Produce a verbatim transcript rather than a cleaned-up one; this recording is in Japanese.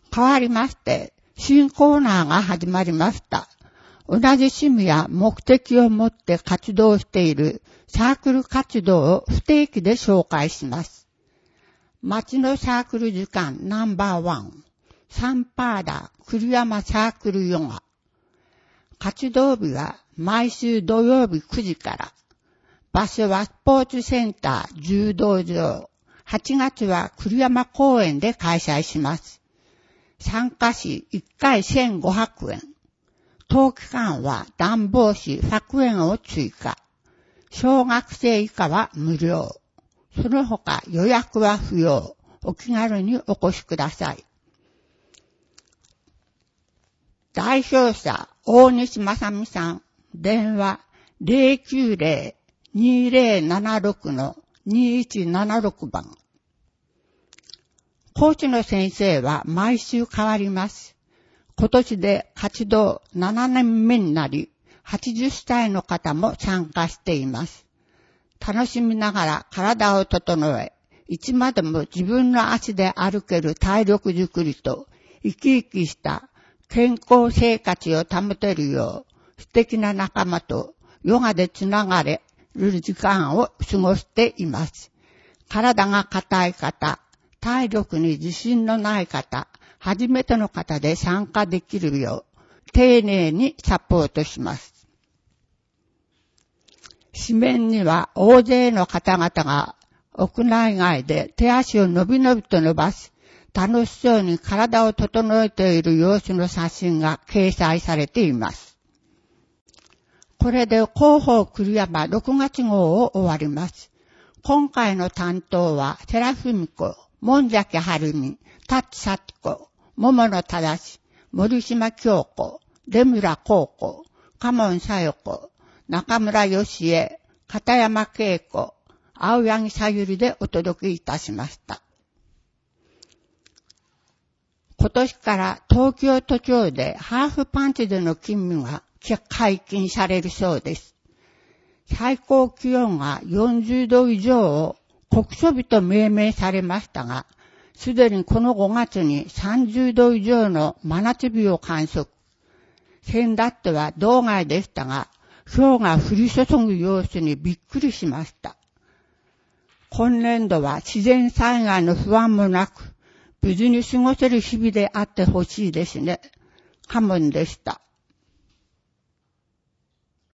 変わりまして、新コーナーが始まりました。同じ趣味や目的を持って活動しているサークル活動を不定期で紹介します。町のサークル時間ナンバーワン、サンパーダ栗山サークルヨガ。活動日は毎週土曜日くじから。場所はスポーツセンター柔道場。はちがつは栗山公園で開催します。参加費いっかいせんごひゃくえん。当期間は暖房費ひゃくえんを追加。小学生以下は無料。その他予約は不要。お気軽にお越しください。代表者、大西正美さん。電話 ゼロきゅうゼロ にゼロななろく にいちななろく 番。講師の先生は毎週変わります。今年で活動ななねんめになり、はちじゅっさいの方も参加しています。楽しみながら体を整え、いつまでも自分の足で歩ける体力づくりと、生き生きした健康生活を保てるよう、素敵な仲間とヨガでつながれる時間を過ごしています。体が硬い方、体力に自信のない方、初めての方で参加できるよう、丁寧にサポートします。紙面には大勢の方々が屋内外で手足をのびのびと伸ばし、楽しそうに体を整えている様子の写真が掲載されています。これで広報栗山ろくがつ号を終わります。今回の担当はセラフミコ、門崎春美、タッチサチコ、桃野正、森島京子、出村高子、鴨門小夜子、中村義恵、片山恵子、青柳さゆりでお届けいたしました。今年から東京都庁でハーフパンツでの勤務が解禁されるそうです。最高気温がよんじゅうど以上を酷暑日と命名されましたが、すでにこのごがつにさんじゅうど以上の真夏日を観測。先だっては道外でしたが、氷が降り注ぐ様子にびっくりしました。今年度は自然災害の不安もなく、無事に過ごせる日々であってほしいですね。カモンでした。